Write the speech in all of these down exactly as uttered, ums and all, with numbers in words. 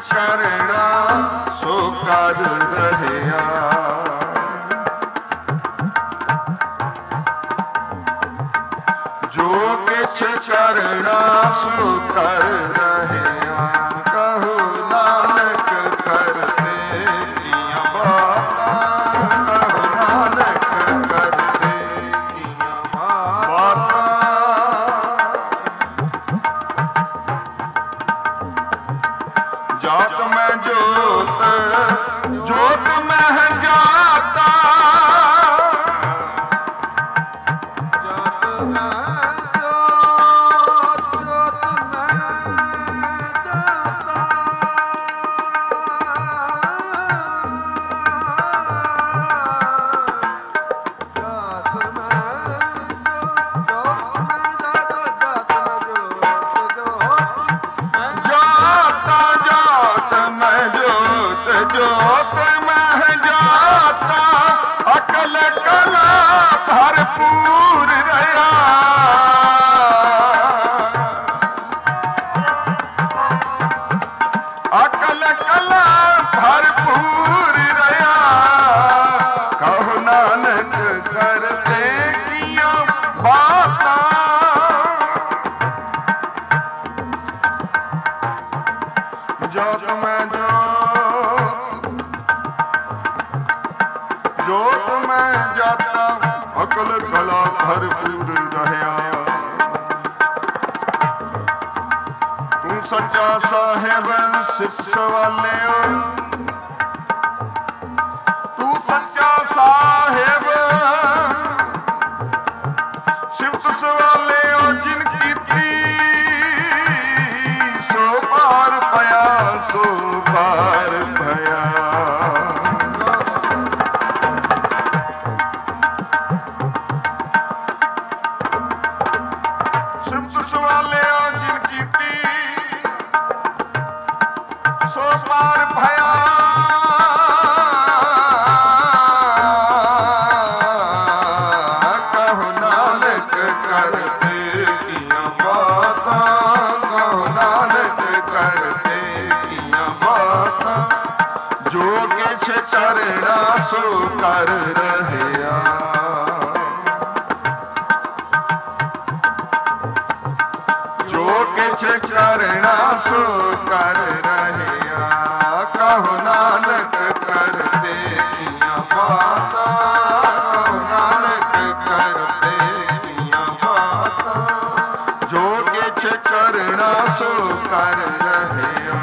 ਕਰਨਾ ਸੋ ਕਰ ਰਹਿਆ। ਜੋ ਕਿਛ ਕਰਨਾ ਸੋ ਕਰ ਰਹਿਆ। ਕਹੋ ਨਾਨਕ ਕਰਤੇ ਕੀਆਂ ਬਾਤਾਂ। ਕਹੋ ਨਾਨਕ ਕਰਤੇ ਕੀਆਂ ਬਾਤਾਂ। ਜਾਤ ਮੈਂ ਜੋਤ ਜੋਤ ਮੈਂ ਜਾਤਾ। ਜਾਤ ਮੈਂ ਜੋਤ ਜੋਤ ਮੈਂ ਜਾਤਾ। ਜਾਤ ਮੈਂ ਜੋਤ ਮੈਂ ਜਾਤਾ। ਜਾਤ ਮੈਂ ਜੋਤ ਜੋਤ ਜਾਤਾ। ਜਾਤ ਮੈਂ ਜੋਤ ਜੋਤ ਮੈਂ ਜਾਤਾ। ਅਕਲ ਕਲਾ ਭਰਪੂਰ ਰਹਾ। ਅਕਲ ਕਲਾ ਭਰਪੂਰ ਰਹਾ। ਕਹੋ ਨਾਨਕ ਕਰਤੇ ਕੀਆਂ ਬਾਤਾਂ। ਜੋਤ ਮੈਂ ਜੋਤ ਜੋਤ ਮੈਂ ਜਾਤਾ। ਅਕਲ ਕਲਾ ਭਰਪੂਰ ਰਹਿਆ। ਤੂੰ ਸੱਚਾ ਸਾਹਿਬ ਸਿਫਤ ਸਵਾਲਿਓ। ਤੂੰ ਸੱਚਾ ਸਾਹਿਬ ਸਿਫਤ ਸਵਾਲਿਓ। ਜਿਨ ਕੀਤੀ ਸੋ ਪਾਰ ਭਇਆ ਸੋ ਪਾਰ ਭਇਆ। ਸਿਫਤ ਸਵਾਲਿਓ ਜਿਨ ਕੀਤੀ ਸੋ ਪਾਰ ਭਇਆ। ਕਹੋ ਨਾਨਕ ਕਰਤੇ ਕੀਆਂ ਬਾਤਾਂ। ਕਹੋ ਨਾਨਕ ਕਰਤੇ ਕੀਆਂ ਬਾਤਾਂ। ਜੋ ਕਿਛ ਕਰਨਾ ਸੋ ਕਰ ਰਹਿਆ। ਜੋ ਕਿਛ ਕਰਨਾ ਸੋ ਕਰ ਰਹਿਆ। ਕਹੋ ਨਾਨਕ ਕਰਤੇ ਕੀਆਂ ਬਾਤਾਂ। ਕਹੋ ਨਾਨਕ ਕਰਤੇ ਕੀਆਂ ਬਾਤਾਂ। ਜੋ ਕਿਛ ਕਰਨਾ ਸੋ ਕਰ ਰਹਿਆ।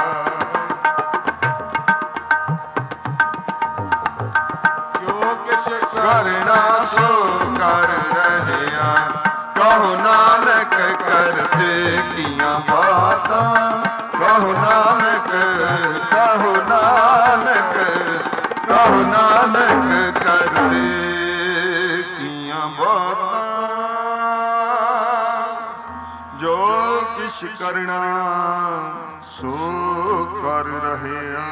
ਜੋ ਕਿਛ ਕਰਨਾ ਸੋ ਕਰ ਰਹਿਆ। ਕਹੋ ਨਾਨਕ ਕਰਤੇ ਕੀਆਂ ਬਾਤਾਂ। ਕਹੋ ਨਾਨਕ ਕਹੋ ਨਾਨਕ ਕਹੋ ਨਾਨਕ ਕਰਤੇ ਕੀਆਂ ਬਾਤਾਂ। ਜੋ ਕਿਛ ਕਰਨਾ ਸੋ ਕਰ ਰਹਿਆ।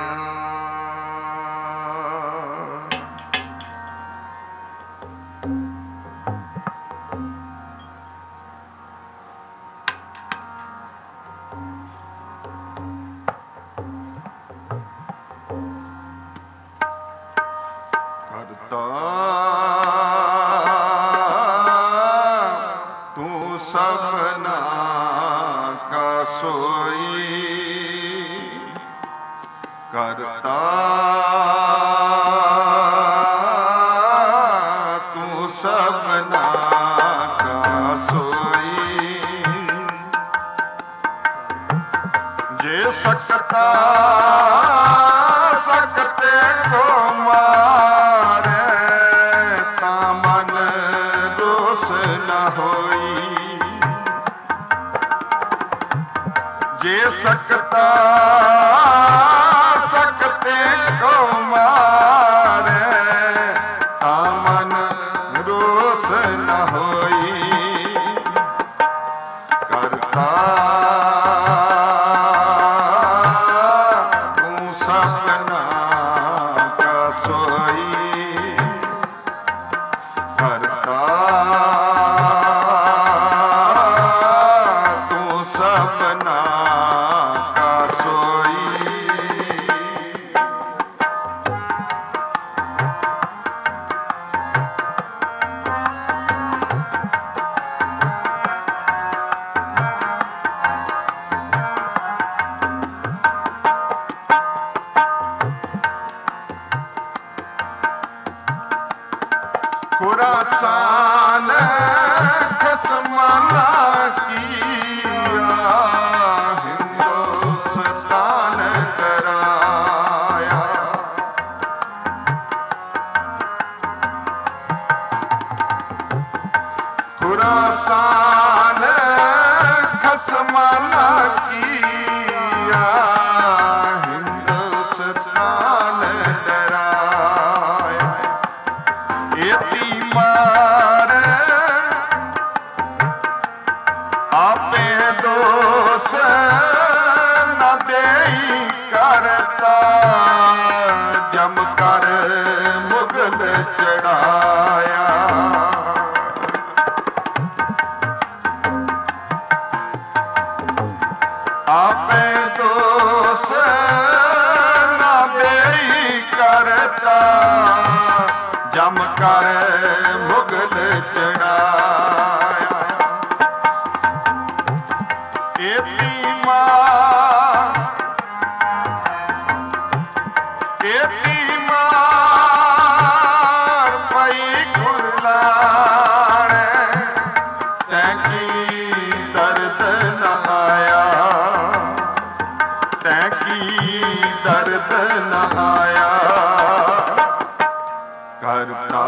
ਕਰਤਾ ਤੂੰ ਸਭਨਾ ਕਾ ਸੋਈ। ਕਰਤਾ ਤੂੰ ਸਭਨਾ ਕਾ ਸੋਈ। ਜੇ ਸਕਤਾ ਸਕਤੇ ਕੋ ਮਾਰੇ। ਤਾਂ ਮਨ ਰੋਸ ਨ ਹੋਈ। ਜੇ ਸਕਤਾ ਸਕਤੇ ਕੋ ਮਾਰੇ। ਤਾਂ ਮਨ ਰੋਸ ਨ ਹੋਈ। ਕਰਤਾ ਤੂੰ ਸਭਨਾ ਕਾ ਸੋਈ। ਕਰਤਾ ਸਭਨਾ ਕਾ ਸੋਈ। किया हिंदुस्तान कराया। खुरासान खसमाना किया हिंदुस्तान डराया। यतीमार आपे दोष न देई करता जम कर मुगल चढ़ाया। आपे दोष न देई करता जम कर मुगल चढ़ाया। एतीमार एतीमार पई खुरलाने तैंकी दर्द न आया तैंकी दर्द न आया। करता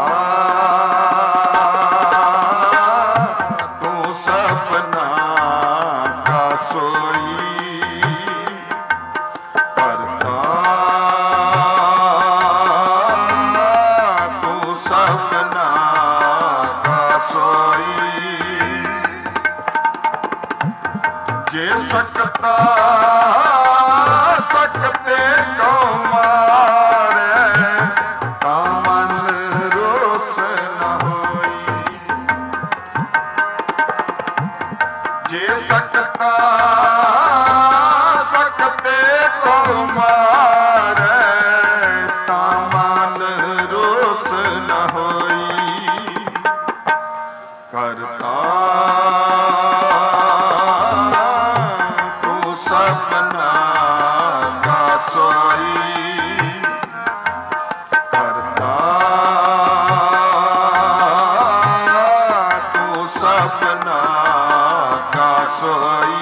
तू सपना का सोई करता तू सपना का सोई। जे सकता सकते को मारे ता मन रोस न होई। जे सकता सकते को मारे ता मन रोस न होई। करता तू सपना का सोई करता तू सपना का सोई।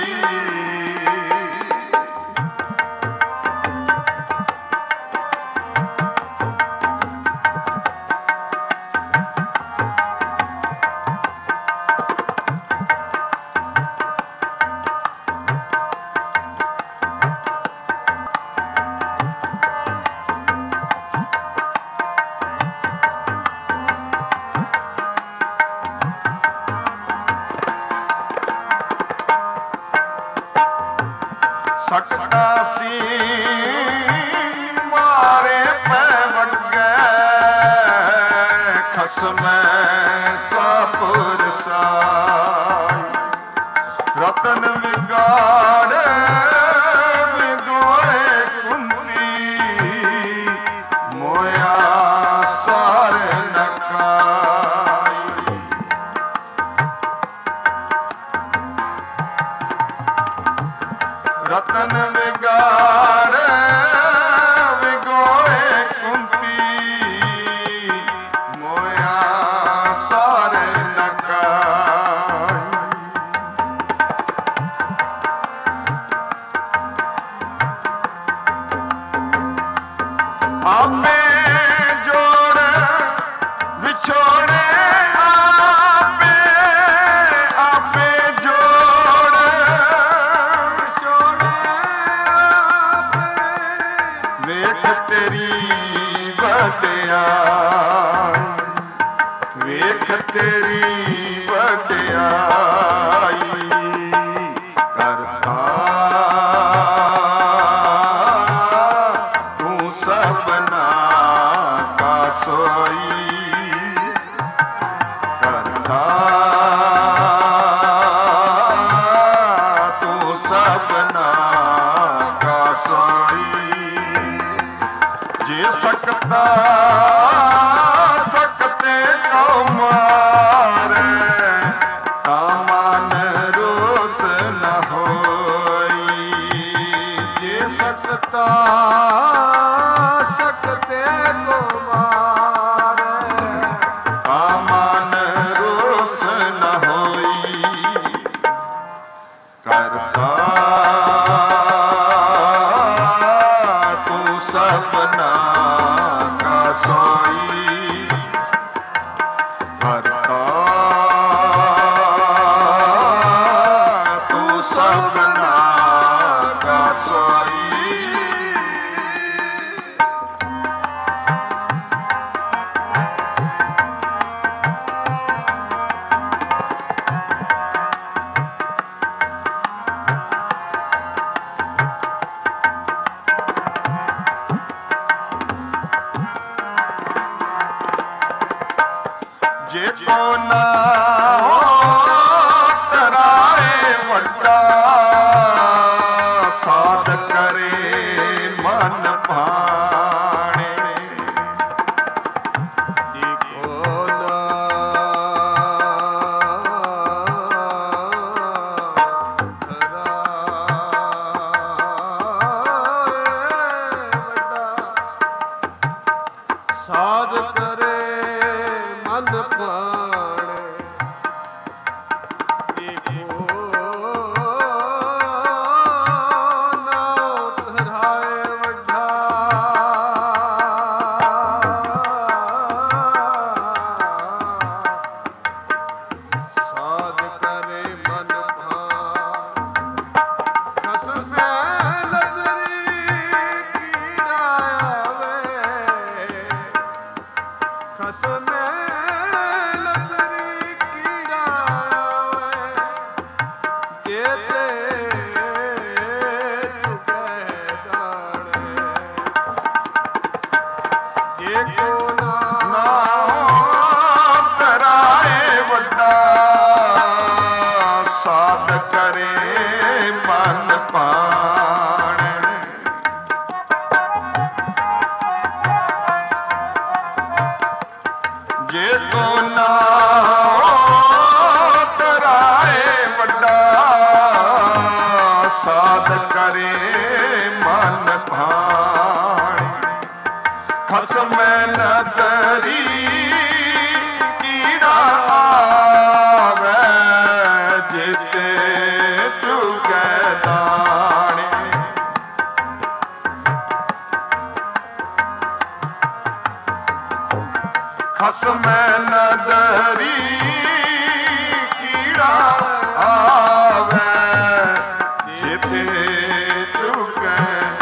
सकता सी मारे पै वगे खसमै सापुर साई। रतन विगाड़े विगोए कुंती मोया सारे नकाई। रतन विगाड़े विगोए कुंती मोया सारे नकाई। आपे जोड़े विछोड़े आपे आपे जोड़े विछोड़े ਕਰਤਾ ਤੂੰ ਸਭਨਾ ਕਾ ਸੋਈ, ਕਰਤਾ ਤੂੰ ਸਭਨਾ ਕਾ ਸੋਈ। ਜੇ ਕੋ ਨਾਮ ਤਰਾਏ ਵੱਡਾ, ਸਾਧ ਕਰੇ ਮਨ ਭਾਣੇ। ਜੇ ਕੋ ਸਾਧ ਕਰੇ ਮਨ ਭਾਣੇ, ਦੇਖੋ ਨਾਮ ਧਰਾਏ ਵੱਡਾ, ਸਾਧ ਕਰੇ ਮਨ ਭਾਣੇ। ਖਸਮੈ ਨਦਰੀ ਕੀੜਾ ਆਵੇ, ਖਸਮੈ ਨਦਰੀ ਕੀੜਾ ਆਵੇ, ਕੇਤੇ ਚੁਕੇ ਦਾਣੇ। ਜੇ ਕੋ ਨਾਮ ਤਰਾਏ ਵੱਡਾ, ਸਾਧ ਕਰੇ ਮਨ ਭਾਣੇ। ਜੇ ਕੋ ਨਾਮ ਤਰਾਏ ਵੱਡਾ, ਸਾਧ ਕਰੇ ਮਨ ਭਾਣੇ। ਖਸਮੈ ਨਦਰੀ ਕੀੜਾ ਆਵੇ, ਜਿਤੇ ਚੁਕੇ ਦਾਣੇ। ਖਸਮੈ ਨਦਰੀ ਕੀੜਾ ਆਵੇ, ਜਿਤੇ ਚੁਕੇ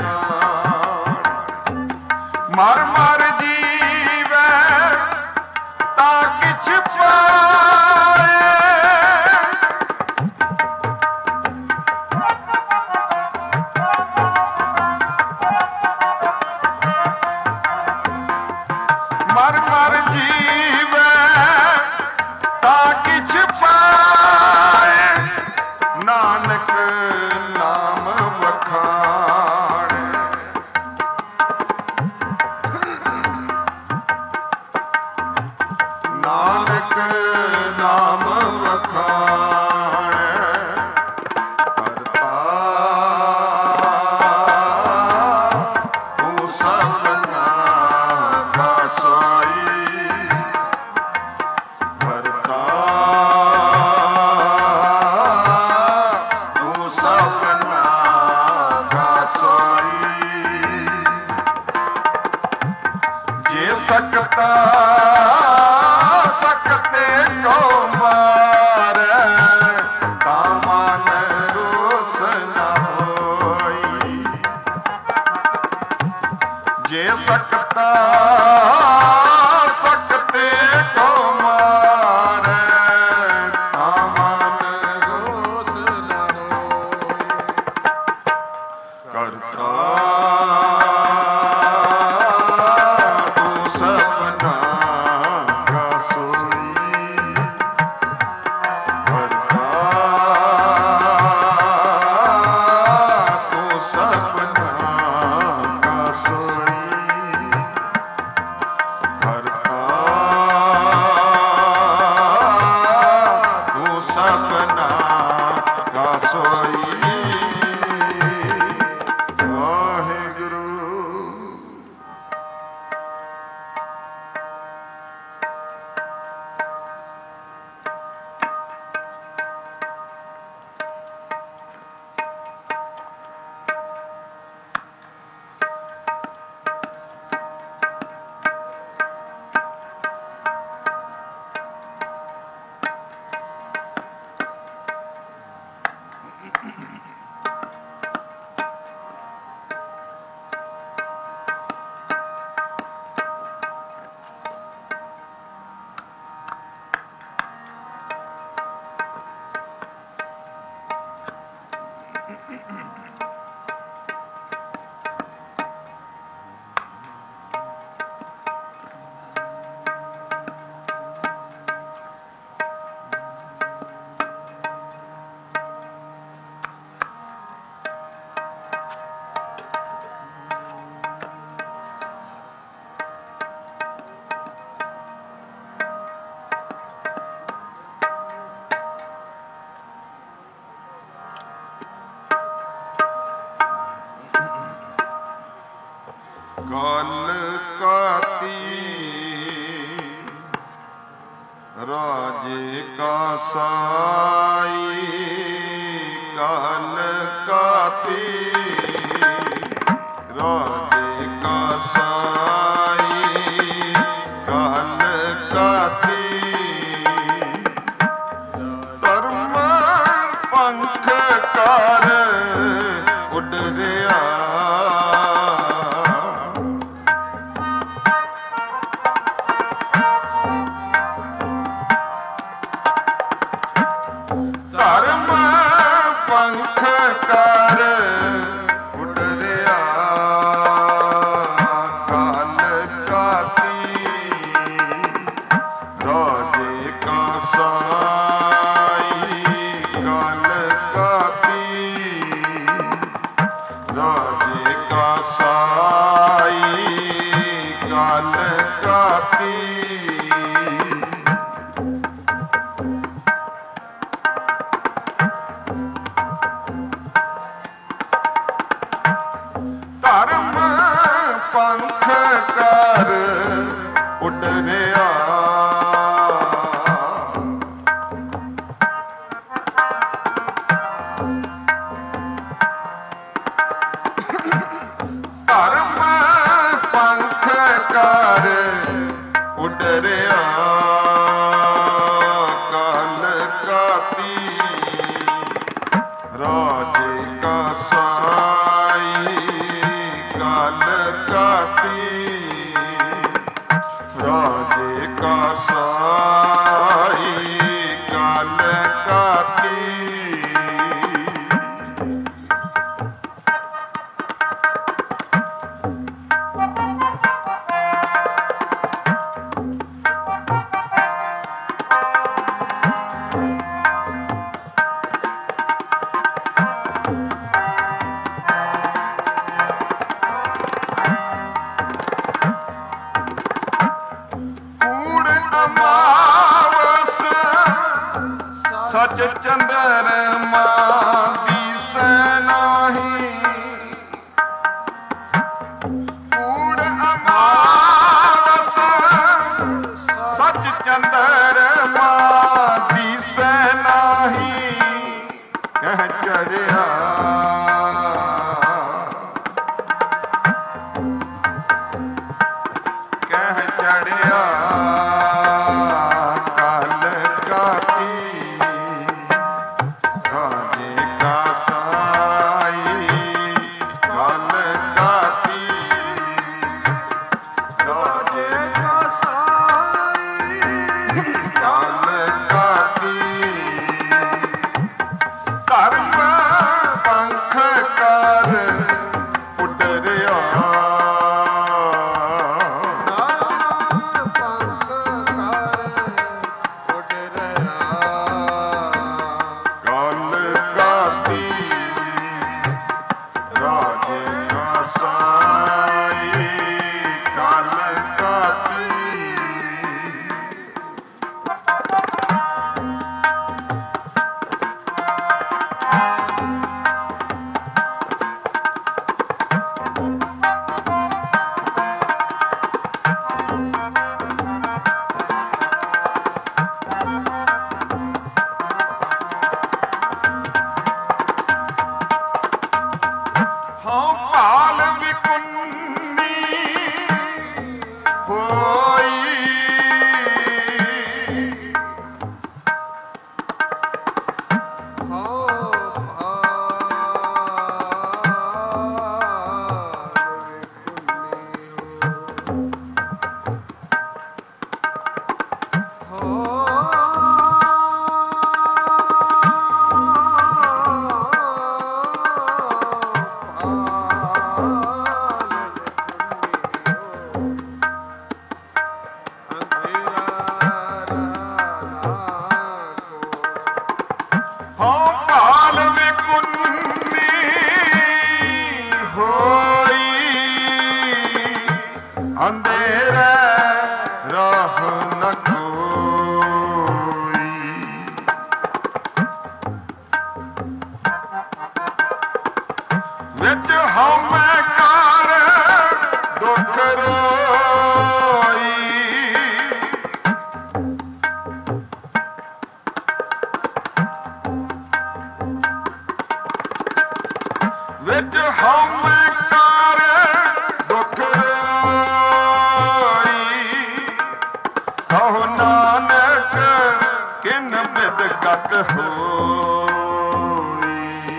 ਦਾਣੇ। ਮਰ ਮਰ ਜੀਵੈ ਤਾਂ ਕਿਛ ਪਾਏ, ਮਰ ਮਰ ਜੀਵੈ ਤਾਂ ਕਿਛ ਪਾਏ, ਨਾਨਕ ਨਾਮ ਵਖਾਣੇ। ਨਾਨਕ ਨਾਮ ਵਖਾਣੈ, ਕਰਤਾ ਤੂੰ ਸਭਨਾ ਕਾ ਸੋਈ, ਕਰਤਾ ਤੂੰ ਸਭਨਾ ਕਾ ਸੋਈ। ਜੇ ਸਕਤਾ ਸਕਤੇ ਕੋ ਮਾਰੈ, ਤਾਂ ਮਨ ਰੋਸ ਨ ਹੋਈ। ਜੇ ਸਕਤਾ ਸਕਤੇ ਕੋ ਮਾਰੈ, ਤਾਂ ਮਨ ਰੋਸ ਨ ਹੋਈ। ਕਰਤਾ ਤੂੰ ਸਭਨਾ ਕਾ ਸੋਈ, ਕਰਤਾ ਤੂੰ ਸਭਨਾ ਕਾ ਸੋਈ, ਕਰਤਾ ਤੂੰ ਸਭਨਾ ਕਾ ਸੋਈ। ਵਾਹਿਗੁਰੂ। ਕਲ ਕਾਤੀ ਰਾਜੇ ਕਾ ਸਾਈ ਕਲ ਕਾਤੀ ਰਾਜੇ ਕਾ ਸਾਈ ਕਲ ਕਾਤੀ ਧਰਮ ਪੰਖ ਕਰ ਉੱਡ ਰਿਹਾ ਧਰਮ ਪੰਖ ਕਰ ਉੱਡ ਰਿਹਾ ਕਲ ਕਾਤੀ ਰਾਜੇ ਕਾ ਸਾਈ ਕਲ ਕਾਤੀ ਰਾਜੇ ਕਾ ਸਾਈ ਕਲ ਕਾਤੀ ਧਰਮ ਪੰਖ ਕਰ ਉੱਡ ਰਿਹਾ ਧਰਮ ਪੰਖ ਕਰ ਉੱਡ ਰਿਹਾ ਕਲ ਕਾਤੀ ਰਾਜੇ ਕਾ ਸਾਈ ਕਲ ਕਾਤੀ ਰਾਜੇ ਕਾ ਸਾਈ ਕਲ ਕਾਤੀ ਕੂੜ ਅਮਾਵਸ ਸਚ ਚੰਦਰਮਾ ਦੀਸੈ ਨਾਹੀ ਕੂੜ ਅਮਾਵਸ ਸਚ ਚੰਦਰਮਾ ਦੀਸੈ ਨਾਹੀ ਕਹਿ ਚੜਿਆ ਕਹਿ ਚੜਿਆ ਕਲ ਕਾਤੀ ਰਾਜੇ ਕਾ ਸਾਈ ਕਲ ਕਾਤੀ ਰਾਜੇ ਕਾ ਸਾਈ ਕਲ ਕਾਤੀ ਧਰਮ ਪੰਖ ਕਰ ਉੱਡ ਰਿਹਾ ਕਲ ਕਾਤੀ ਰਾਜੇ ਕਾ ਸਾਈ ਕਲ ਕਾਤੀ ਹਉ ਭਾਲ ਵਿਕੁੰਨੀ ਹੋਈ ਹਉ ਭਾਲ ਵਿਕੁੰਨੀ ਹੋਈ ਅੰਧੇਰੇ ਰਾਹ ਨ ਕੋਈ ਵਿੱਚ ਹਉ ਮੈਂ ਕਰ ਦੁੱਖ ਹਉਮੈ ਕਾਰ ਦੁਖ ਰੋਈ, ਕਹੋ ਨਾਨਕ ਕਿਨ ਬਿਦ ਗਤ ਹੋਈ।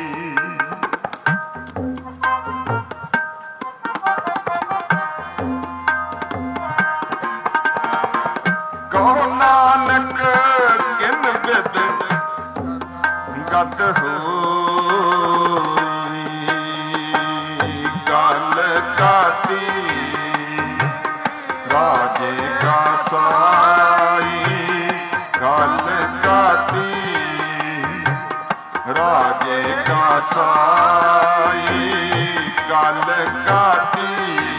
ਕਹੋ ਨਾਨਕ ਕਿਨ ਬਿਦ ਗਤ ਹੋਈ, ਗਲ ਕਾਤੀ ਰਾਜੇ ਕਾ ਸਾਈ, ਗਲ ਕਾਤੀ ਰਾਜੇ ਕਾ ਸਾਈ, ਗਲ ਕਾਤੀ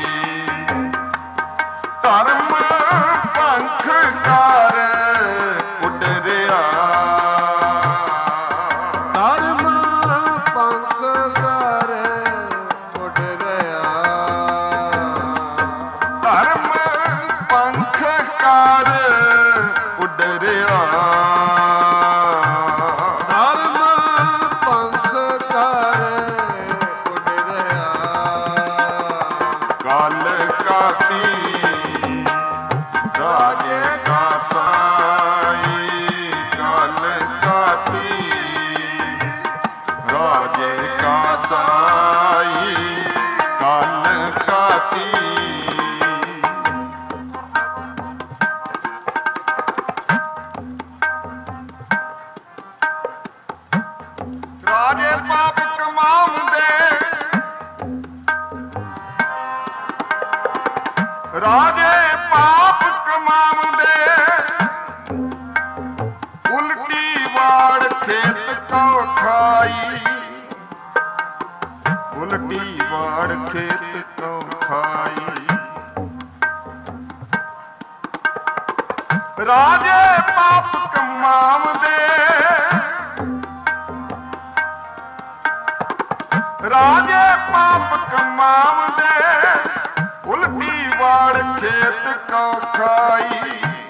ਧਰਮ ਪੰਖ ਕਰ ਉਡਰਿਆ, ਧਰਮ ਪੰਖ ਕਰ ਉਡਰਿਆ, ਧਰਮ ਪੰਖ ਕਰ ਉਡਰਿਆ, ਧਰਮ ਪੰਖ ਕਰ ਉਡਰਿਆ, ਗਲ ਕਾਤੀ ਰਾਜੇ ਕਾ ਸਾਈ, ਗਲ ਕਾਤੀ ਰਾਜੇ ਕਾ ਸਾਈ, ਗਲ ਕਾਤੀ ਰਾਜੇ ਪਾਪ ਕਮਾਉਂਦੇ, ਰਾਜੇ ਪਾਪ ਕਮਾਉਂਦੇ, ਉਲਟੀ ਵਾੜ ਖੇਤ ਕਉ ਖਾਈ, ਉਲਟੀ ਵਾੜ ਖੇਤ ਕਉ ਖਾਈ, ਰਾਜੇ ਪਾਪ ਕਮਾਉਂਦੇ, ਰਾਜੇ ਪਾਪ ਕਮਾਉਂਦੇ, ਉਲਟੀ ਵਾੜ ਖੇਤ ਕਉ ਖਾਈ,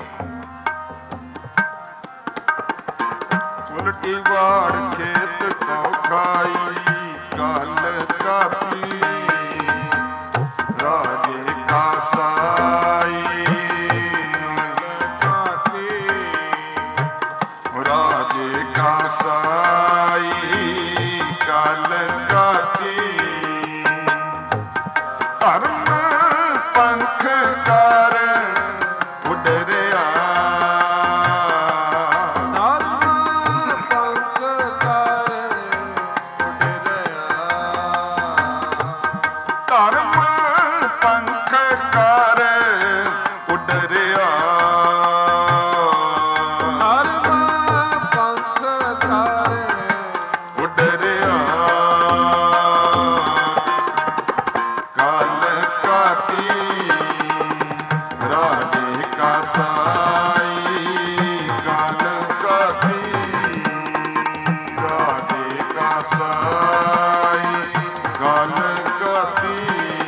ਉਲਟੀ ਵਾੜ ਖੇਤ ਕਉ ਖਾਈ, ਗਲ ਕਾਤੀ ਰਾਜੇ ਕਾ ਸਾਈ, ਕਾਤੀ ਰਾਜੇ ਕਾ ਸਾਈ, ਗਲ ਕਾਤੀ ਧਰਮ ਪੰਖ ਕਰ ਉਡਰਿਆ, ਧਰਮ ਪੰਖ ਕਰ ਉਡਰਿਆ, ਧਰਮ ਪੰਖ ਕਰ ਉਡਰਿਆ, ਧਰਮ ਪੰਖ ਕਰ ਉਡਰਿਆ, ਗਲ ਕਾਤੀ ਰਾਜੇ ਕਾ ਸਾਈ, ਗਲ ਕਾਤੀ ਰਾਜੇ ਕਾ ਸਾਈ, ਗਲ ਕਾਤੀ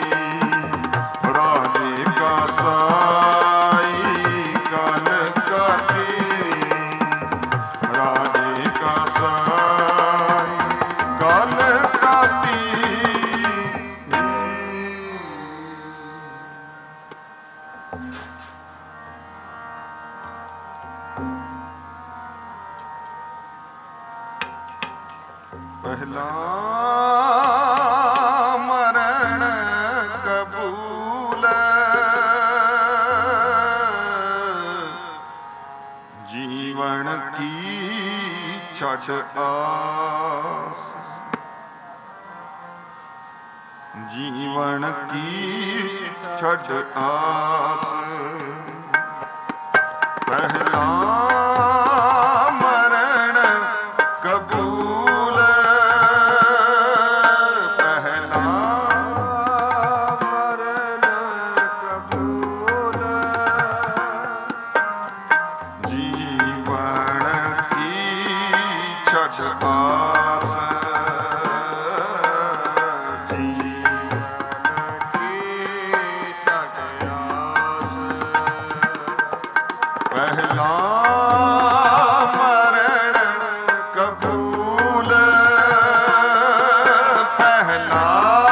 ਰਾਜੇ ਕਾ ਸਾਈ, ਗਲ ਕਾਤੀ ਰਾਜੇ ਕਾ ਸਾਈ, ਗਲ ਕਾਤੀ। ਪਹਿਲਾ ਮਰਨ ਕਬੂਲ, ਜੀਵਨ ਕੀ ਛੱਡ ਆਸ, ਜੀਵਨ ਕੀ ਛੱਡ ਆਸ, ਪਹਿਲਾ ਮਰਨ ਕਬੂਲ, ਪਹਿਲਾ ਮਰਨ ਕਬੂਲ, ਜੀਵਨ ਕੀ ਛੱਡ ਆਸ, ਕੀ ਛੱਡ ਆਸ, ਪਹਿਲਾ ਮਰਨ ਕਬੂਲ, ਪਹਿਲਾ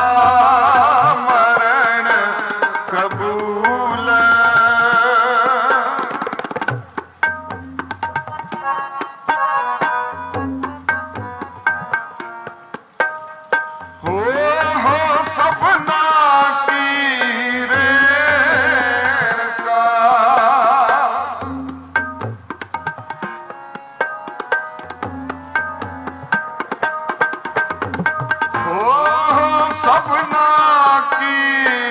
सपना की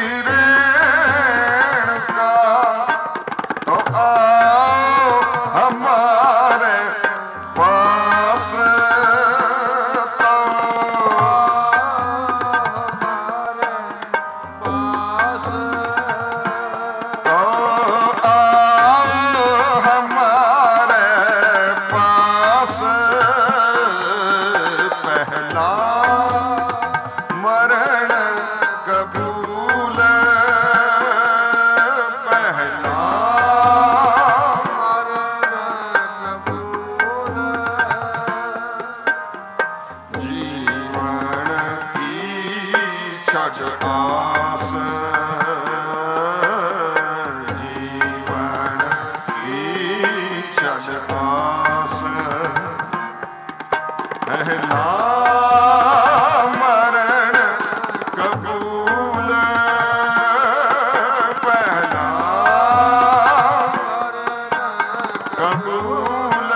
रेणुका तो आओ हमारे पास तो हमारे पास तो आओ हमारे पास पहला मरण कबूल पहला मरण कबूल जीवन की छठ आस जीवन की छठ आस पहला मरण कबूल पहला कबूल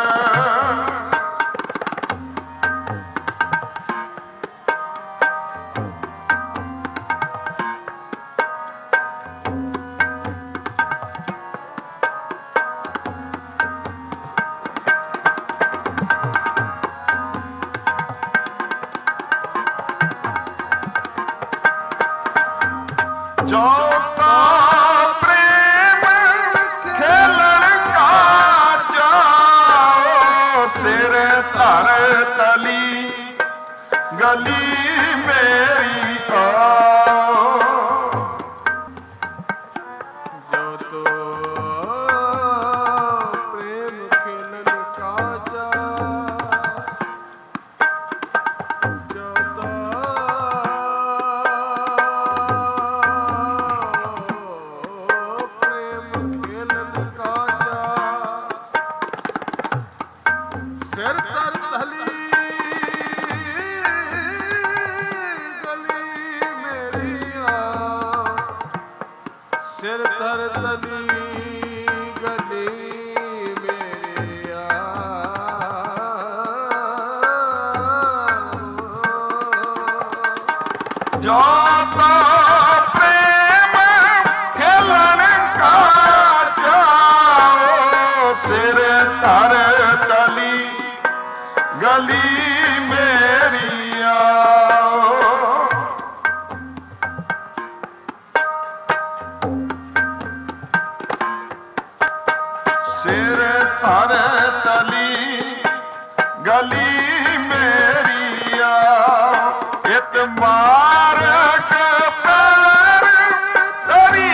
जो तो प्रेम खेलन का जाओ सिर धर तली गली मेरी आओ जो तो प्रेम खेलन का जा जो तो प्रेम खेलन का जा सिर तर धली गली मेरी आ सिर तर तली गली मेरी आ जो तो प्रेम खेलन का जाओ सिर धर तली गली मेरी आओ सिर धर तली गली मेरी आओ इतमार के पैर धरी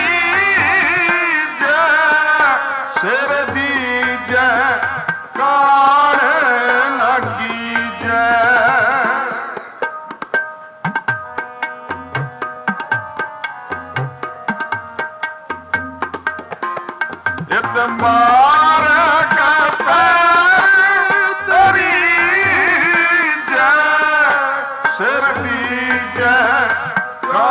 जय सिर दीजै काढ़ लगी जय इतमार के पैर धरी जय सिर दीजै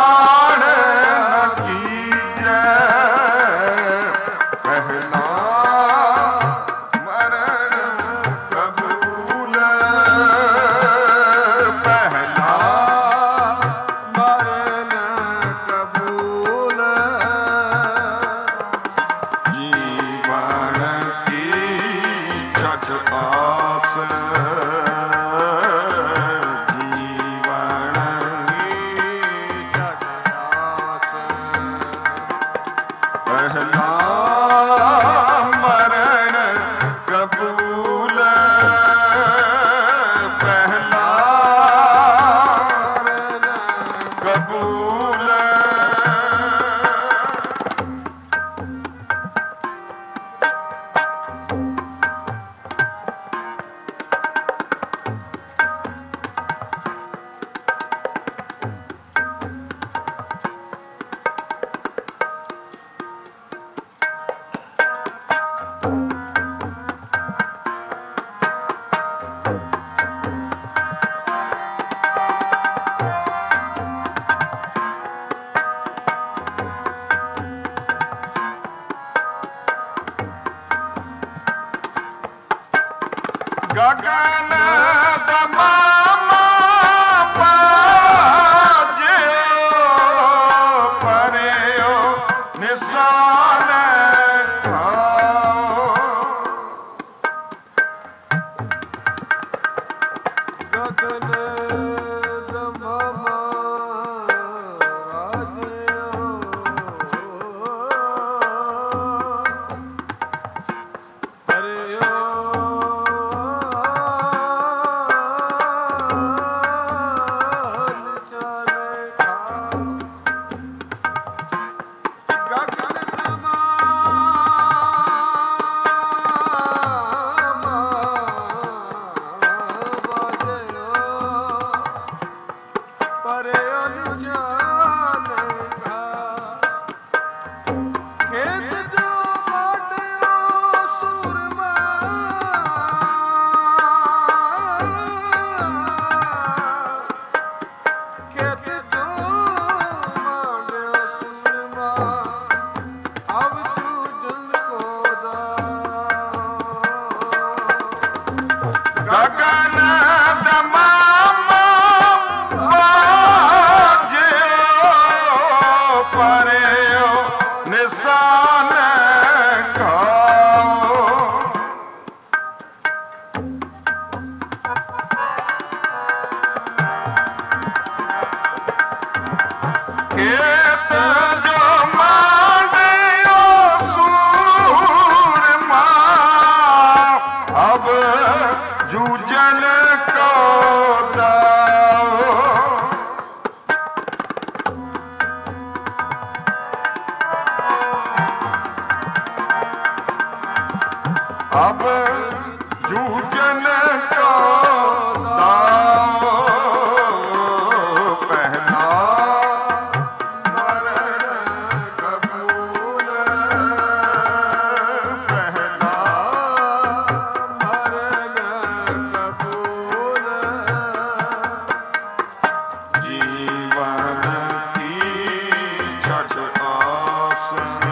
अब जूझन को दाओ पहला मरण कबूल पहला मरण कबूल जीवन की छठ आस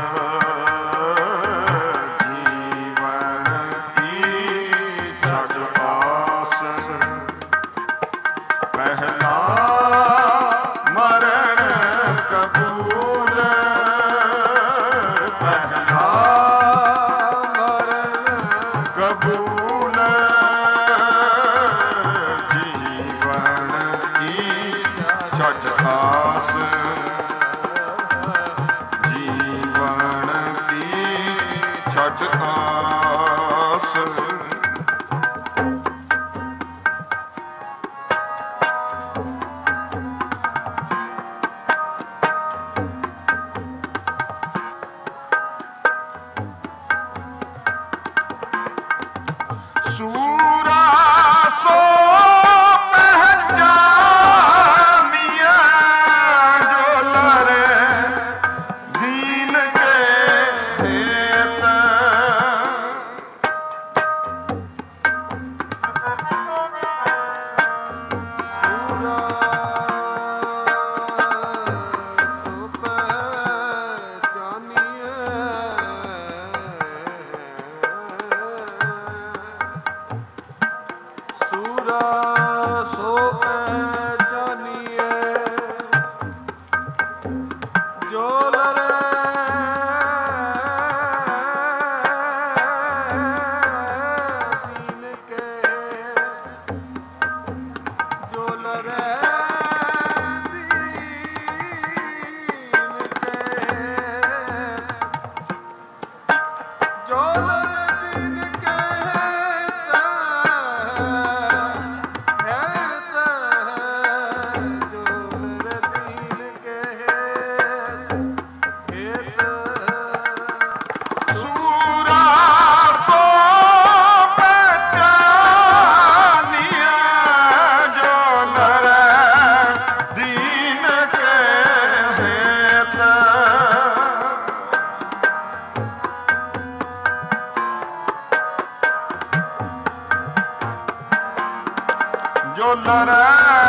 जो लड़े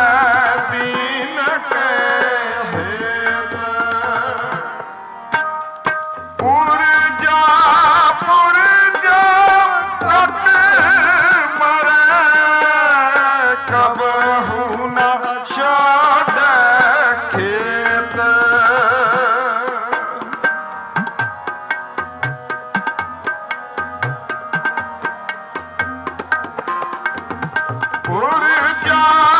दीन के हेत पुरजा पुरजा कट मरे कबहू न छोड़ खेत पुरजा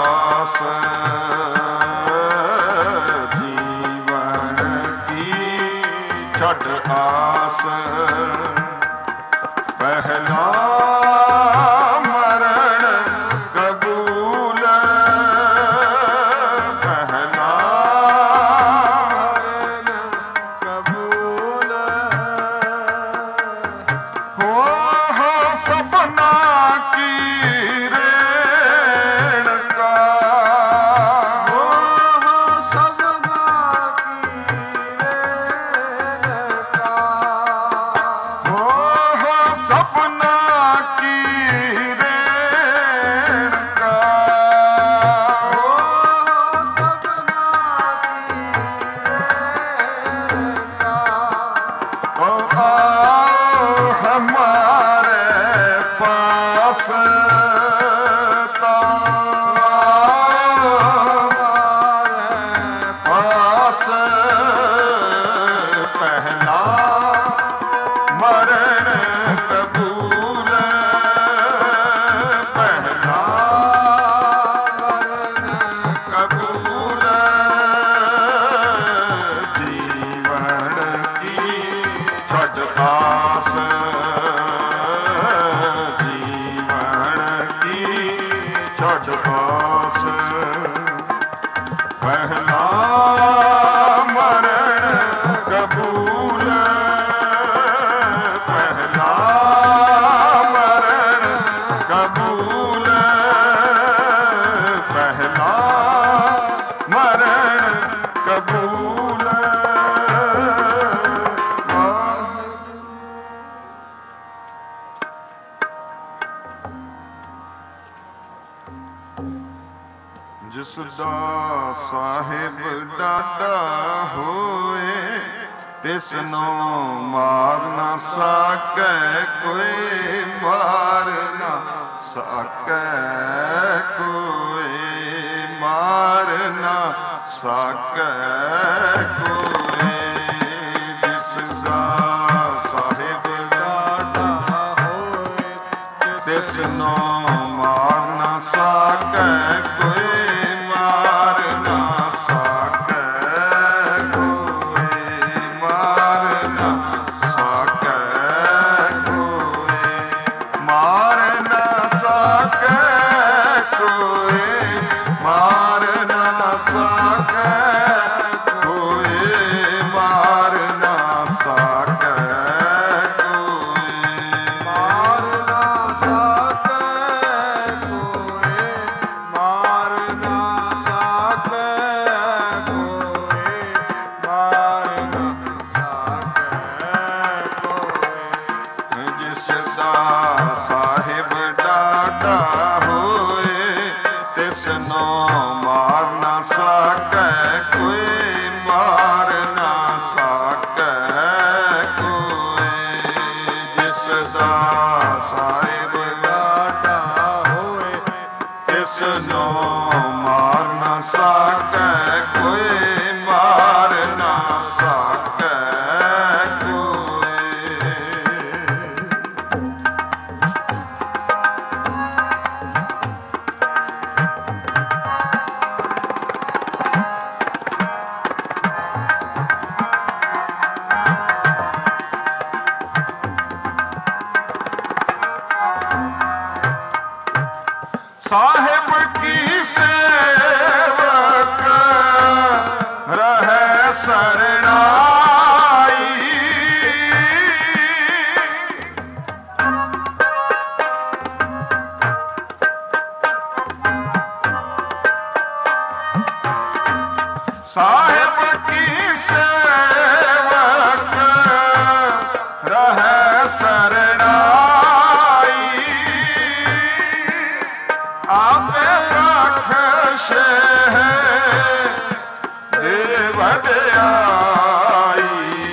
ਆਸ ਜੀਵਨ ਕੀ ਛੱਡ ਆਸ ਪਹਿਲਾ ਮਰਨ ਕਬੂਲ ਪਹਿਲਾ ਮਰਨ ਕਬੂਲ ਹੋ ਹੋ ਸਪਨਾ ਕੀ ਰੇਣਕਾ ਹੋ ਹੋ ਸਭਨਾ ਕੀ ਰੇਣਕਾ ਹੋ ਹੋ ਸਪਨਾ ਕੀ ਰੇਣਕਾ ਹੋ ਸਭਨਾ ਕੀ ਰੇਣਕਾ ओ आओ हमारे पास ਹਮਾਰੇ पास पहला मरण कबूल पहला ਮਰਨ कबूल जीवन की छठ आस जीवन की छठ आस पहला मरण कबूल पहला मरण कबूल पहला मरण कबूल ਜਿਸ ਦਾ ਸਾਹਿਬ ਡਾਡਾ ਹੋਏ ਤਿਸ ਨੂੰ ਮਾਰ ਨਾ ਸਕੈ ਕੋਈ ਮਾਰ ਨਾ ਸਕੈ ਕੋਈ ਮਾਰ ਨਾ ਸਕੈ ਕੋਈ ਜਿਸ ਦਾ ਸਾਹਿਬ ਡਾਢਾ ਹੋਏ ਤਿਸ ਨੂੰ ਮਾਰ ਨਾ ਸਕੈ ਕੋਈ ਮਾਰ ਨਾ ਸਕੈ ਕੋਈ ਮਾਰ ਨਾ ਸਕੈ ਕੋਈ ਮਾਰ ਨਾ ਸਕੈ ਕੋਈ ਮਾਰ ਨਾ ਸਕੈ ਕੋਈ ਮਾਰ ਨਾ ਸਕੈ ਕੋਈ ਮਾਰ ਨਾ ਸਕੈ ਕੋਏ ਮਾਰ ਨਾ ਸਕੈ ਕੋਏ ਮਾਰ ਨਾ ਸਕੈ ਕੋਏ ਜਿਸ ਦਾ ਸਾਹਿਬ ਡਾਢਾ ਹੋਏ ਤਿਸ ਨੂੰ ਮਾਰ ਨਾ ਸਕੈ ਕੋਈ ਮਾਰ ਨਾ ਸਕੈ ਕੋਈ ਜਿਸ ਦਾ ਸਾਹਿਬ ਡਾਢਾ ਹੋਏ ਤਿਸ ਨੂੰ ਮਾਰ ਨਾ ਸਕੈ ਕੋਈ ਮਾਰ ਨਾ ਸਕੈ ਕੋਈ ਸਾਹਿਬ ਕੀ ਸੇਵਕ ਰਹਿ ਸਰਣਾਈ ਸਾਹਿਬ ਕੀ ਸੇਵਕ ਰਹਿ ਸਰਣਾਈ ਆਪੇ ਰਾਖਸ਼ ਦੇ ਵਡਿਆਈ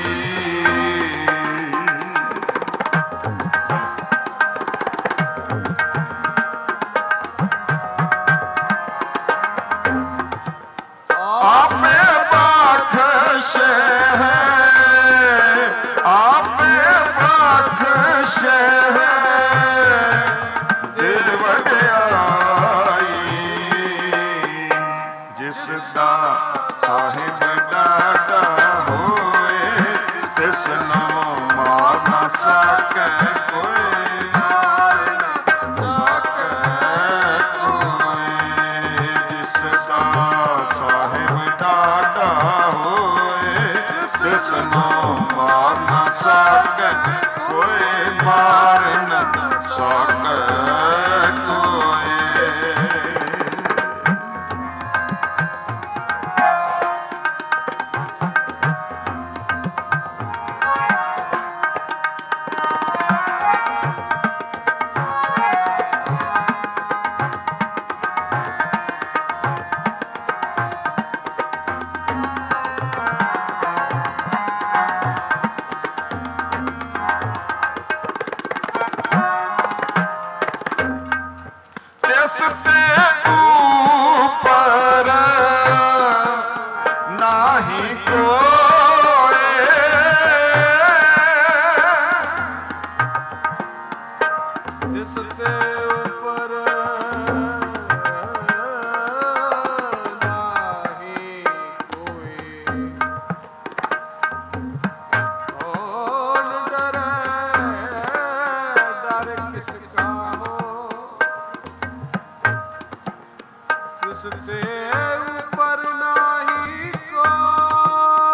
ਆਪੇ ਬਖਸ਼ ਆਪੇ ਬਖਸ਼ ਦੇ ਵਡਿਆਈ ਸਕੈ ਕੋਇ। ਤਿਸ ਤੇ ਉਪਰ ਨਾਹੀ ਕੋਇ। ਤਿਸ ਤੇ ਉਪਰ ਨਾਹੀ ਕੋਈ। ਕੌਣ ਡਰੈ ਡਰ ਕਿਸ ਕਾਹੋ। ਤਿਸ ਤੇ ਉਪਰ ਨਾਹੀ ਕੋਈ।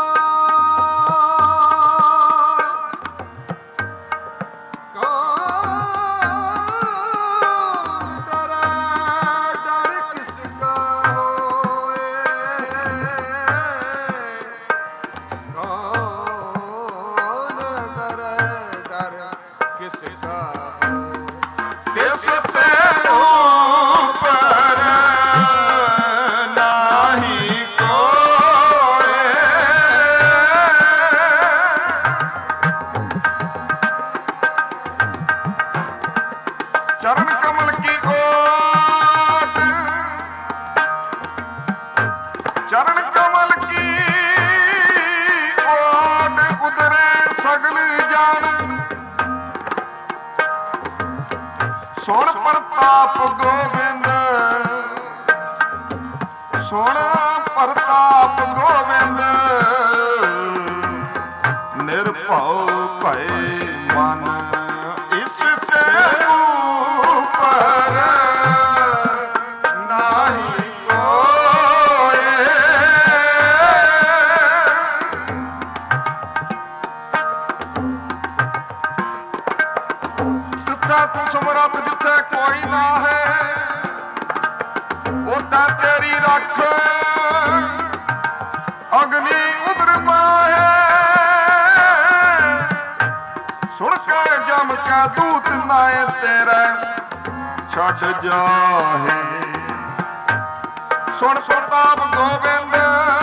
ਕੌਣ ਡਰੈ ਡਰ ਕਿਸ ਕਾਹੋਏ। ਕੌਣ ਡਰੈ ਡਰ ਕਿਸ ਕਾਹੋ। ਤਿਸ ਤੇ ਉਪਰ ਨਾਹੀ ਕੋਇ। ਚਰਨ ਕਮਲ ਕੀ ਓਟ, ਚਰਨ ਕਮਲ ਕੀ ਓਟ ਉਦਰੇ ਸਗਲ ਜਾਨ। ਸੁਣ ਪ੍ਰਤਾਪ ਗੋਬਿੰਦ, ਸੁਣ ਪ੍ਰਤਾਪ ਗੋਬਿੰਦ। ਨਿਰਭਉ ਭੈ ਮਨ ਇਸ ਤੇ ਉਪਰ ਨਾਹੀ ਕੋਇ। ਤਿੱਥੈ ਤੂੰ ਸਮਰੱਥ ਜਿੱਥੇ ਕੋਈ ਨਾ ਹੈ। ਓਦਾਂ ਤੇਰੀ ਰੱਖ ਅਗਨੀ ਉਦਰ ਮਾਹੇ। ਸੁਣ ਕੇ ਜਮ ਕੈ ਦੂਤ ਨਾਏ ਤੇਰੇ ਛੱਡ ਜਾਹੇ। ਸੁਣ ਪ੍ਰਤਾਪ ਗੋਬਿੰਦ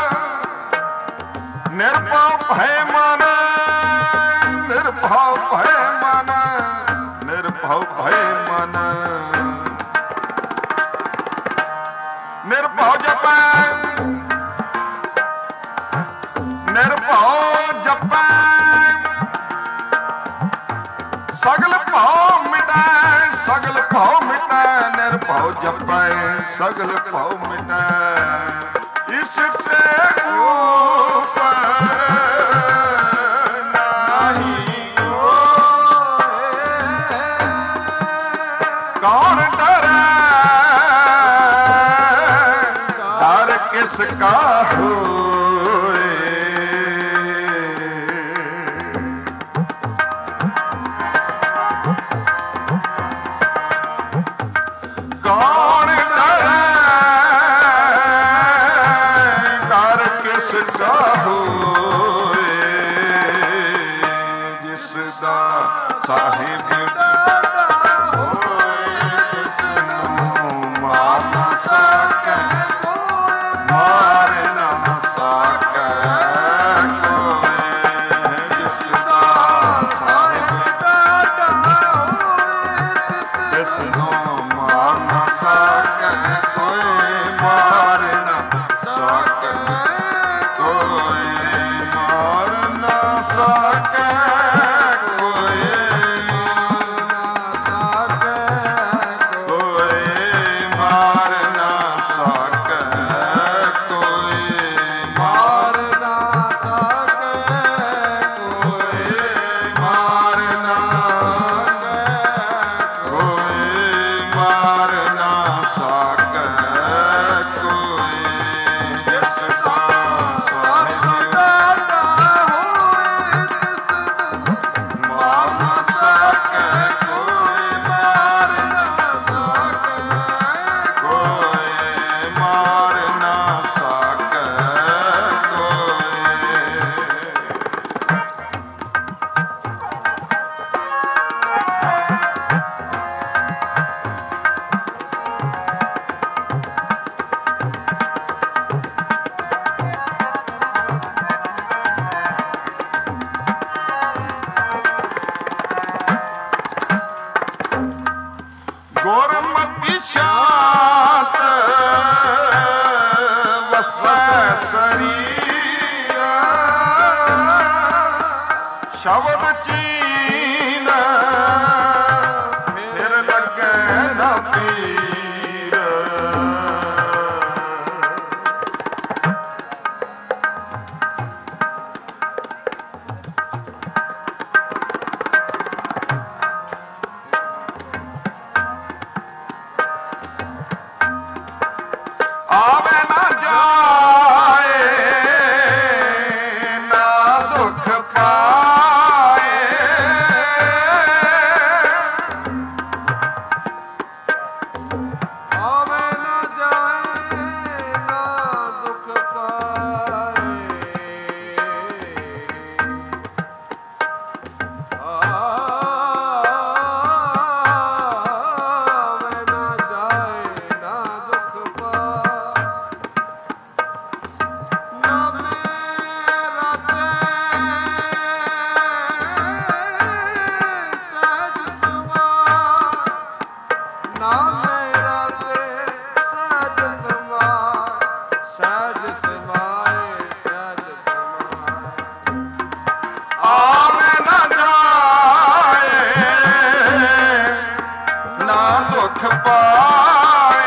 ਨਿਰਭਉ ਭੈ ਮਨ। ਨਿਰਭਉ ਭੈ ਮਨ, ਨਿਰਭਉ ਭੈ ਮਨ। ਨਿਰਭਉ ਜਪੈ, ਨਿਰਭਉ ਜਪੈ। ਸਗਲ ਭਉ ਮਿਟੈ, ਸਗਲ ਭਉ ਮਿਟੈ। ਨਿਰਭਉ ਜਪੈ ਸਗਲ ਭਉ ਮਿਟੈ। ਇਸ ਤੇ ਉਪਰ ਨਾਹੀ ਕੋਇ। ਕੌਣ ਡਰੈ ਡਰ ਕਿਸ ਕਾਹੋਏ। ਕੌਣ ਡਰੈ ਡਰ ਕਿਸ ਕਾਹੋਏ। ਜਿਸ ਦਾ ਸਾਹਿਬ ਮਾਰ ਨਾ ਸਕੈ ਕੋਇ। ਜਿਸ ਦਾ ਸਾਹਿਬ ਤਿਸ ਨੂੰ ਮਾਰ ਨਾ ਸਕੈ ਕੋਈ। ਮਾਰ ਨਾ ਸਕੈ ਕੋਈ। ਮਾਰ ਨਾ ਸਕੈ ਕੋਈ। ਮਾਰ ਨਾ ਸਕੈ ਕੋਈ। ਮਾਰ ਨਾ ਸਕੈ ਕੋਈ। ਮਾਰ ਨਾ ਸਕੈ ਕੋਈ। ਮਾਰ ਨਾ ਸਕੈ ਸਰੀਰ ਸ਼ਬਦ ਚੀਨ ਫਿਰ ਲੱਗੇ ਨਾ ਪੀਰ। ਆਵੇ ਨਾ ਜਾਏ ਨਾ ਦੁੱਖ ਪਾਏ ਆਵੇ ਨਾ ਜਾਏ ਨਾ ਦੁੱਖ ਪਾਏ ਆਵੇ ਨਾ ਜਾਏ ਨਾ ਦੁੱਖ ਪਾਏ ਨਾ ਮੇਰਾ ਤੇ ਸਹਿਜ ਸਮਾਏ ਨਾ ਮੇਰਾ ਤੇ ਸਹਿਜ ਸਮਾਏ ਸਹਿਜ ਸਮਾਏ ਸਹਿਜ ਸਮਾਏ ਆਵੇ ਨਾ ਜਾਏ ਨਾ ਦੁੱਖ ਪਾਏ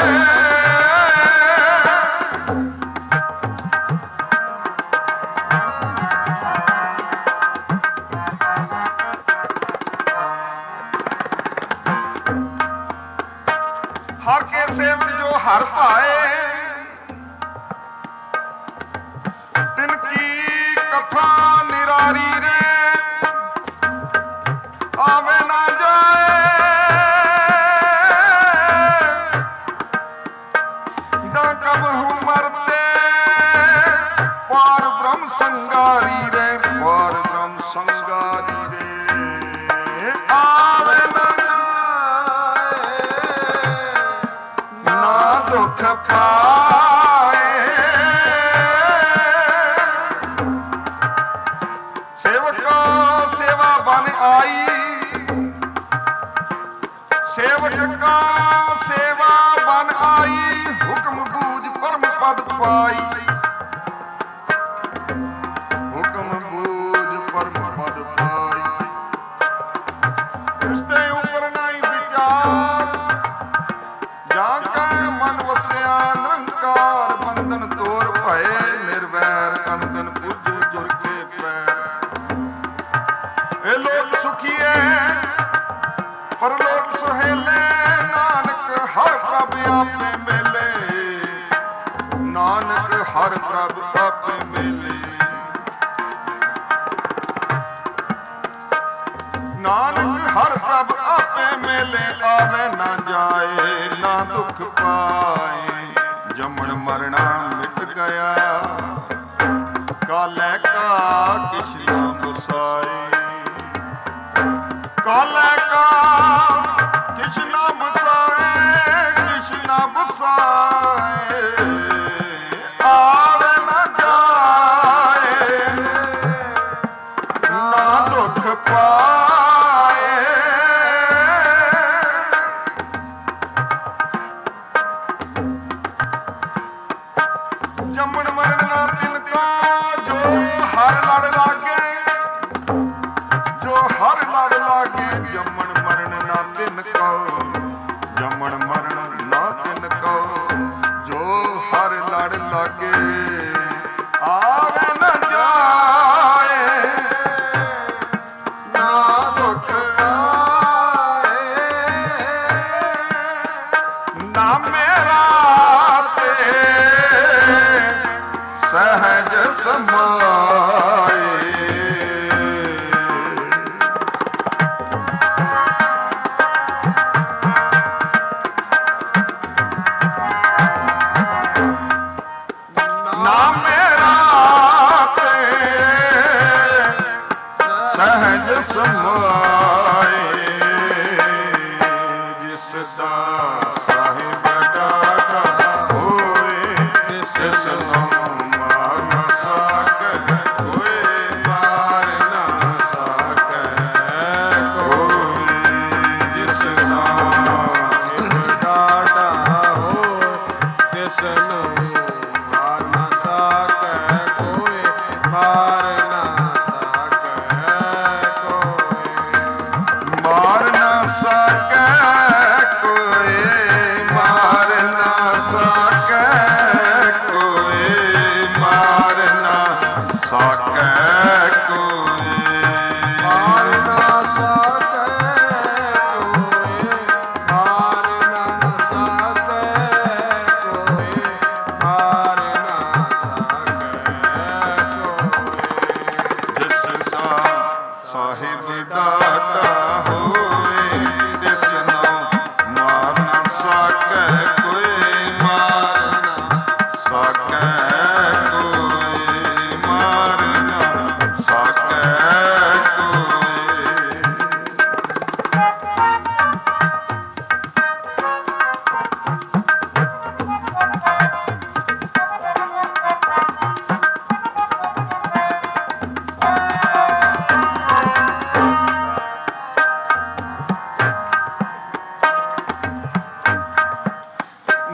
ਹਰ ਕੇ ਸੇਵ ਜੋ ਹਰ ਭਾਏ ਤਿਨ ਕੀ ਕਥਾ ਨਿਰਾਰੀ ਰੇ ਆਵੇ ਨਾ ਜਾਏ ਨਾ ਕਬਹੁ ਮਰਤੇ ਪਾਰ ਬ੍ਰਹਮ ਸੰਗਾਰੀ ਰੇ ਪਾਰ ਬ੍ਰਹਮ ਸੰਗਾਰੀ ਰੇ ਆਵੇ ਨਾ ਨਾ ਦੁੱਖ ਪਾਏ ਸੇਵਕੋ ਸੇਵਾ ਬਨ ਆਈ ਸੇਵਕ ਕਾ ਸੇਵਾ ਬਨ ਆਈ ਹੁਕਮ ਬੂਝ ਪਰਮ ਪਦ ਪਾਈ ਹੁਕਮ ਬੂਝ ਪਰਮ ਪਦ ਪਾਈ ਉਸਦੇ ਉੱਪਰ ਨਹੀਂ ਵਿਚਾਰ ਜਾਂ ਕੈ ਮਨ ਵਸਿਆ ਨਿਰੰਕਾਰ ਬੰਧਨ ਤੋਰ ਭਏ ਨਿਰਵੈਰ ਕੰਦਨ ਪੁੱਜ ਜੁਰ ਕੇ ਪੈਰ। ਇਹ ਲੋਕ ਸੁਖੀਏ ਪਰਲੋਕ ਸੁਹੇਲੇ ਨਾਨਕ ਹਰ ਪ੍ਰਭ ਆਪੇ ਮਿਲੇ ਨਾਨਕ ਹਰ ਪ੍ਰਭ ਆਪੇ ਮਿਲੇ ਨਾਨਕ ਹਰ ਪ੍ਰਭ ਆਪੇ ਮਿਲੇ ਆਵੇ ਨਾ ਜਾਏ ਨਾ ਦੁੱਖ ਪਾਏ ਜੰਮਣ ਮਰਣਾ ਮਿਟ ਗਿਆ ਕਾਲੇ ਕਾ ਕਿਛ ਨਾ ਬਸਾਏ ਕਾਲੇ ਕਾ ਕਿਛ ਨਾ ਬਸਾਏ ਕਿਛ ਨਾ ਬਸਾਏ ਆਵੇ ਨਾ ਜਾਏ ਨਾ ਦੁੱਖ ਪਾਏ ਜੰਮਣ ਮਰਨ ਨਾ ਤਿਨ ਕੋ ਜੋ ਹਰ ਲੜ ਲਾਗੇ ਜੋ ਹਰ ਲੜ ਲਾਗੇ ਜੰਮਣ ਮਰਨ ਨਾ ਤਿਨ ਕੋ ਜੰਮਣ ਮਰਨ ਨਾ ਤਿਨ ਕੋ ਜੋ ਹਰ ਲੜ ਲਾਗੇ ਆਵੇ ਨਾ ਜਾਏ ਨਾ ਦੁੱਖ ਪਾਏ ਨਾ ਮੇਰਾ ਤੇ ਸਹਿਜ ਸਮਾਏ ਨਾ ਮੇਰਾ ਤੇ ਸਹਿਜ ਸਮਾਏ ਜਿਸ ਦਾ ਸਾਹਿਬ ਡਾਢਾ ਹੋਏ ਤਿਸ ਨੂੰ ਮਾਰ ਨਾ ਸਕੈ ਕੋਈ ਮਾਰ ਨਾ ਸਕੈ ਕੋਈ ਜਿਸ ਦਾ ਸਾਹਿਬ ਡਾਢਾ ਹੋਏ ਤਿਸ ਨੂੰ ਮਾਰ ਨਾ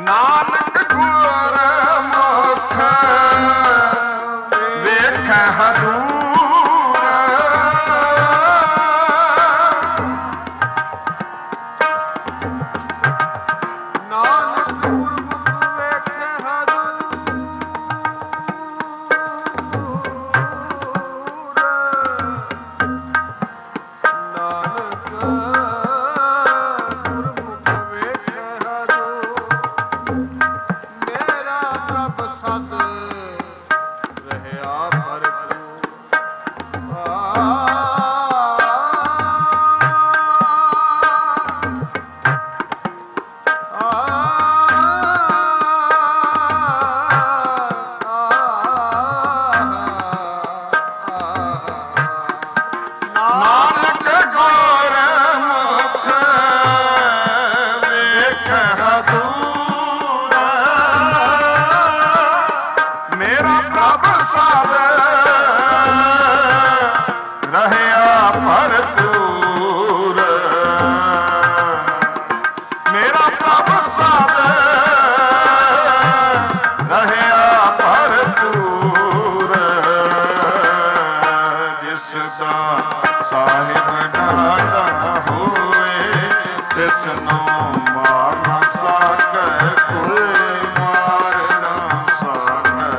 ਨਾਨਕ ਗੁਰਮੁਖ ਵੇਖੈ ਹਦੂਰ ਨਾਨਕ ਗੁਰਮੁਖ ਵੇਖੈ ਹਦੂਰ ਨਾਨਕ ਗੁਰਮੁਖ ਵੇਖੈ ਹਦੂਰ ਮੇਰਾ ਪ੍ਰਭ ਸਦ ਰਹਿਆ ਭਰਪੂਰ ਆ ਨਾਨਕ ਗੁਰਮੁਖ ਵੇਖੈ ਹਦੂਰ ਮੇਰਾ ਪ੍ਰਭ ਸਦ ਰਹਿਆ ਭਰਪੂਰ ਮੇਰਾ ਪ੍ਰਭ ਸਦ ਰਹਿਆ ਭਰਪੂਰ ਜਿਸ ਦਾ ਸਾਹਿਬ ਡਾਢਾ ਹੋਏ ਤਿਸ ਨੂੰ ਮਾਰ ਨਾ ਸਕੈ ਕੋਈ ਮਾਰ ਨਾ ਸਕੈ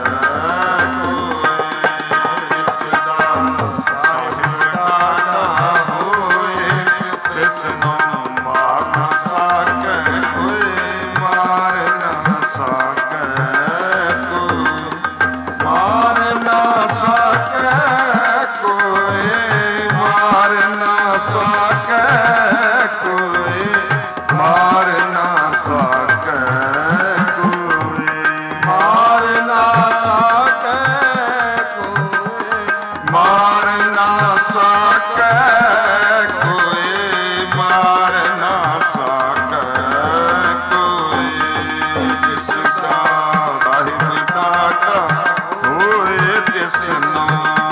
ਕੋਈ ਜਿਸ ਦਾ ਸਾਹਿਬ ਡਾਢਾ ਹੋਏ ਤਿਸ ਨੂੰ ਮਾਰ ਨਾ ਸਕੈ ਕੋਈ ਮਾਰ ਨਾ ਸਕੈ ਕੋਈ ਮਾਰ ਨਾ ਸਕੈ ਕੋਈ ਮਾਰ ਨਾ ਸਕੈ ਕੋਈ ਮਾਰ ਨਾ ਸਕੈ ਕੋਈ ਮਾਰ ਨਾ ਸਕੈ ਕੋਈ ਮਾਰ ਨਾ ਸਕੈ ਕੋਈ ਮਾਰ ਨਾ ਸਕੈ ਕੋਈ ਜਿਸ ਦਾ ਸਾਹਿਬ ਡਾਢਾ ਹੋਏ ਤਿਸ ਨੂੰ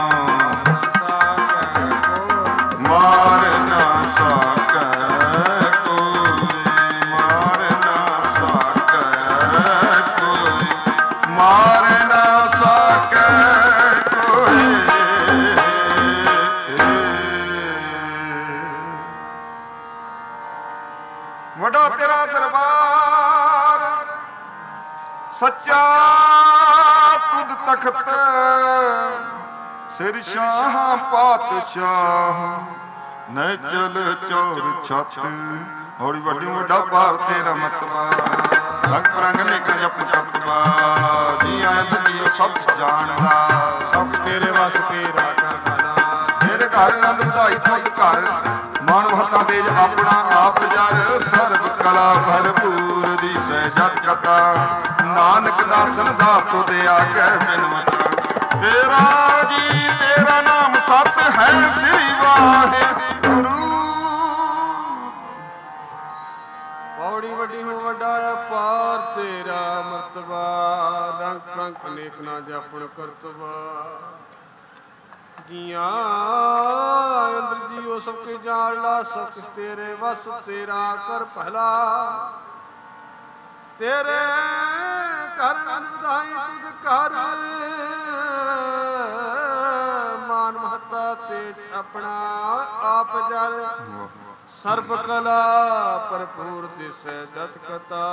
ਮਾਰ ਨਾ ਸਕੈ ਕੋਈ ਮਾਰ ਨਾ ਸਕੈ ਕੋਈ ਮਾਰ ਨਾ ਸਕੈ ਕੋਈ ਵੱਡਾ ਤੇਰਾ ਦਰਬਾਰ ਸੱਚਾ ਤੁਧ ਤਖਤ ਸਿਰ ਸ਼ਾਹ ਪਾਤਸ਼ਾਹ ਨੈਚਲ ਚੌਰ ਛੱਤ ਹੌਲੀ ਵੱਡੀ ਵੱਡਾ ਭਾਰ ਤੇਰਾ ਮਤਵਾ ਰੰਗ ਰੰਗ ਨਿਕ ਜਪ ਜਪਵਾ ਜੀ ਆਇਤ ਜੀ ਸਭ ਜਾਣਦਾ ਸਭ ਤੇਰੇ ਵਸ ਤੇਰਾ ਕਰਨਾ ਤੇਰੇ ਘਰ ਆਨੰਦ ਵਧਾਈ ਤੁਧ ਘਰ ਮਾਨ ਮਹਤਾ ਤੇਜ ਆਪਣਾ ਆਪ ਜਰ ਸਰਬ ਕਲਾ ਭਰਪੂਰ ਦੀ ਸਹਿਜਤ ਕਥਾ ਨਾਨਕ ਦਾਸਨ ਦਾਸ ਤੁਧ ਆਗੈ ਬਿਨਵਤ ਤੇਰਾ ਜੀ ਤੇਰਾ ਨਾਮ ਸਤ ਹੈ ਸ੍ਰੀ ਵਾਹਿਗੁਰੂ ਪੌੜੀ ਵੱਡੀ ਹੋ ਵੱਡਾ ਅਪਾਰ ਤੇਰਾ ਮਰਤਬਾ ਰੰਗ ਪ੍ਰੰਕ ਅਨੇਕ ਨਾ ਜਾਪਣ ਕਰਤਬਾ ਜੀਆਂ ਅੰਦਰ ਜੀਓ ਸਭ ਕੇ ਜਾਣ ਲਾ ਸਖ ਤੇਰੇ ਵਸ ਤੇਰਾ ਕਰ ਭਲਾ ਤੇਰੇ ਘਰ ਵਧਾਈ ਤੁਧ ਘਰ ਮਾਨ ਮਹਤਾ ਤੇਜ ਆਪਣਾ ਆਪ ਜਰ ਸਰਬ ਕਲਾ ਭਰਪੂਰ ਦਿਸੈ ਦਤ ਕਤਾ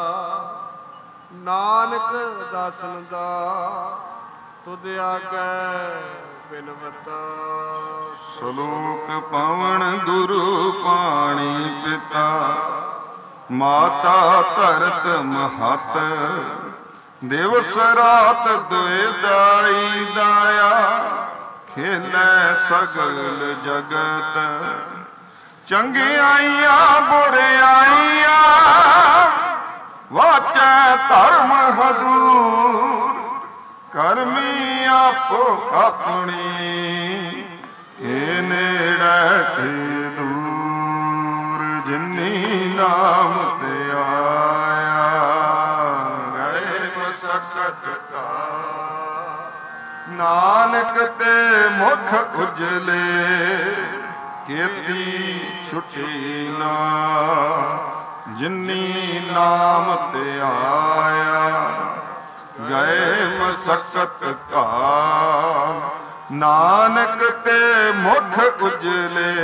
ਨਾਨਕ ਦਾਸਨ ਦਾ ਤੁਧ ਆਗੈ ਬਿਨਵਤਾ ਸਲੋਕ ਪਵਨ ਗੁਰੂ ਪਾਣੀ ਪਿਤਾ ਮਾਤਾ ਧਰਤ ਮਹਤ ਦਿਵਸ ਰਾਤ ਦੁਇ ਦਾਈ ਦਾਇਆ ਖੇਲੈ ਸਗਲ ਜਗਤ ਚੰਗਿਆਈਆਂ ਬੁਰਿਆਈਆਂ ਵਾਚੈ ਧਰਮ ਹਦੂਰ ਕਰਮੀ ਆਪੋ ਆਪਣੀ ਇਹ ਨੇੜੇ ਤੇ ਦੂਰ ਜਿਨੀ ਨਾਮ ਤੇ ਆਇਆ ਗਏ ਮਸਕਤ ਕਾ ਨਾਨਕ ਤੇ ਮੁਖ ਉਜਲੇ ਕੀਤੀ ਛੁੱਟੀ ਨਾ ਜਿਨੀ ਨਾਮ ਤੇ ਆਇਆ ਸਕਤ ਘਾਲ, ਨਾਨਕ ਤੇ ਮੁਖ ਉਜਲੇ,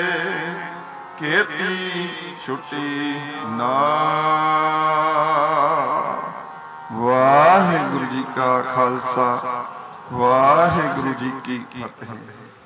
ਕੀਤੀ ਛੁੱਟੀ ਨਾ। ਵਾਹਿਗੁਰੂ ਜੀ ਕਾ ਖਾਲਸਾ, ਵਾਹਿਗੁਰੂ ਜੀ ਕੀ ਫਤਿਹ।